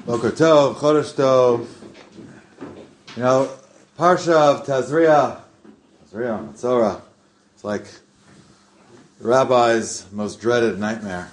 Boker Tov, Chodesh Tov. You know, Parsha of Tazria, Tzora. It's like the rabbi's most dreaded nightmare.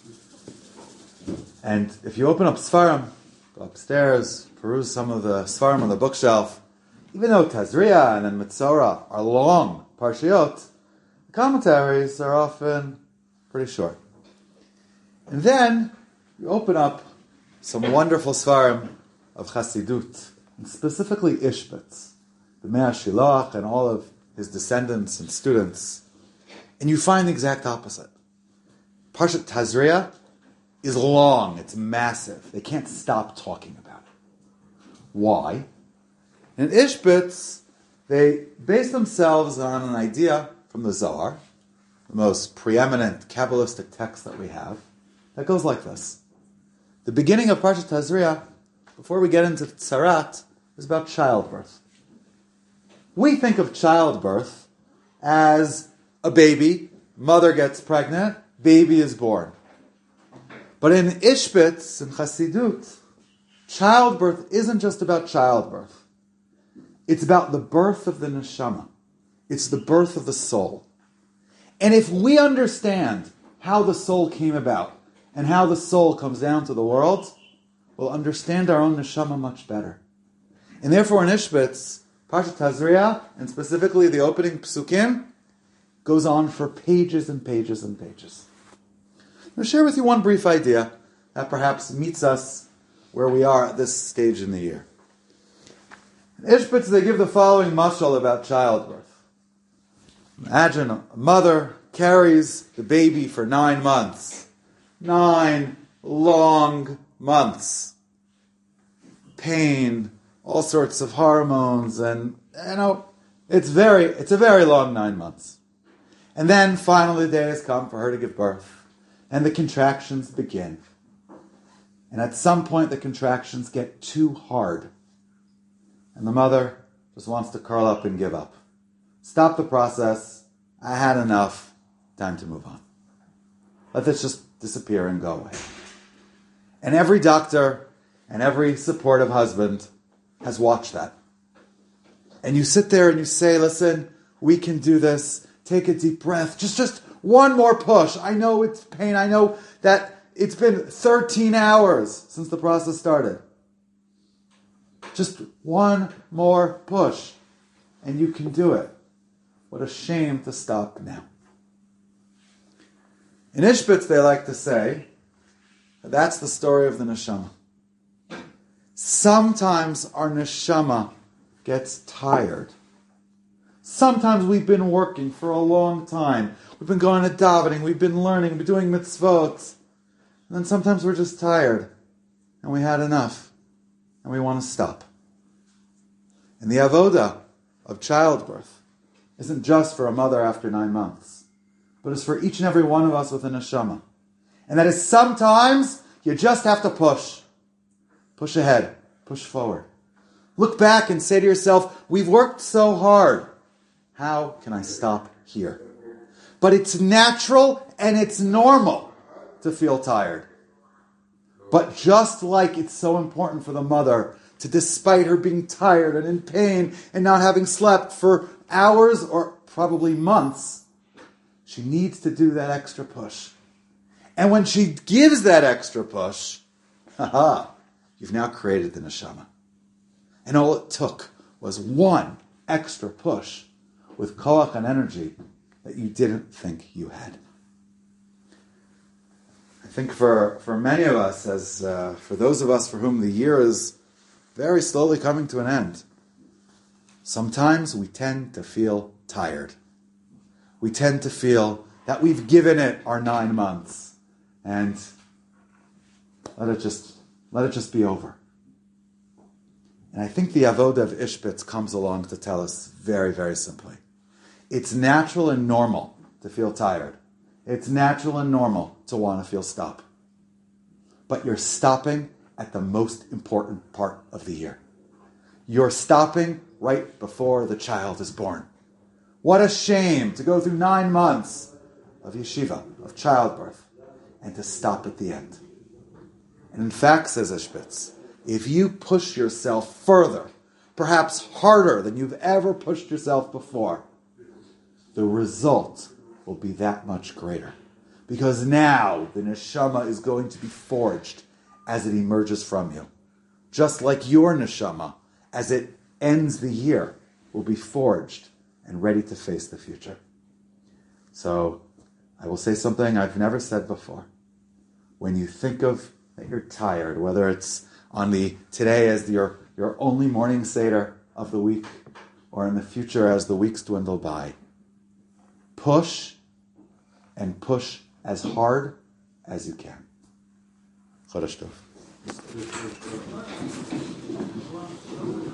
And if you open up Sfarim, go upstairs, peruse some of the Sfarim on the bookshelf, even though Tazria and then Tzora are long Parshiot, the commentaries are often pretty short. And then you open up some wonderful Sfarim of Chassidut, and specifically Ishbitz, the Mea Shilach and all of his descendants and students, and you find the exact opposite. Parshat Tazria is long, it's massive. They can't stop talking about it. Why? In Ishbitz, they base themselves on an idea from the Zohar, the most preeminent Kabbalistic text that we have, that goes like this. The beginning of Parshat Tazria, before we get into Tzarat, is about childbirth. We think of childbirth as a baby, mother gets pregnant, baby is born. But in Ishbitz, in Chassidut, childbirth isn't just about childbirth. It's about the birth of the neshama. It's the birth of the soul. And if we understand how the soul came about, and how the soul comes down to the world, we'll understand our own neshama much better. And therefore in Ishbitz, Parshat Tazria, and specifically the opening psukim, goes on for pages and pages and pages. I'll share with you one brief idea that perhaps meets us where we are at this stage in the year. In Ishbitz, they give the following mashal about childbirth. Imagine a mother carries the baby for 9 months. 9 long months. Pain, all sorts of hormones, and it's a very long 9 months. And then finally the day has come for her to give birth, and the contractions begin. And at some point the contractions get too hard, and the mother just wants to curl up and give up. Stop the process. I had enough. Time to move on. Let this just disappear and go away. And every doctor and every supportive husband has watched that. And you sit there and you say, listen, we can do this. Take a deep breath. Just one more push. I know it's pain. I know that it's been 13 hours since the process started. Just one more push. And you can do it. What a shame to stop now. In Ishbitz, they like to say, that's the story of the neshama. Sometimes our neshama gets tired. Sometimes we've been working for a long time. We've been going to davening, we've been learning, we've been doing mitzvot. And then sometimes we're just tired, and we had enough, and we want to stop. And the avoda of childbirth isn't just for a mother after 9 months, but it's for each and every one of us with a neshama. And that is sometimes you just have to push. Push ahead. Push forward. Look back and say to yourself, we've worked so hard. How can I stop here? But it's natural and it's normal to feel tired. But just like it's so important for the mother to, despite her being tired and in pain and not having slept for hours or probably months, she needs to do that extra push. And when she gives that extra push, you've now created the neshama. And all it took was one extra push with koach and energy that you didn't think you had. I think for many of us, as for those of us for whom the year is very slowly coming to an end, sometimes we tend to feel tired. We tend to feel that we've given it our 9 months and let it just be over. And I think the avodah of Ishbitz comes along to tell us very, very simply. It's natural and normal to feel tired. It's natural and normal to want to feel stop. But you're stopping at the most important part of the year. You're stopping right before the child is born. What a shame to go through 9 months of yeshiva, of childbirth, and to stop at the end. And in fact, says Ishbitz, if you push yourself further, perhaps harder than you've ever pushed yourself before, the result will be that much greater. Because now the neshama is going to be forged as it emerges from you. Just like your neshama, as it ends the year, will be forged and ready to face the future. So, I will say something I've never said before. When you think of that you're tired, whether it's on the today as your only morning seder of the week, or in the future as the weeks dwindle by, push and push as hard as you can. Chodesh Tov.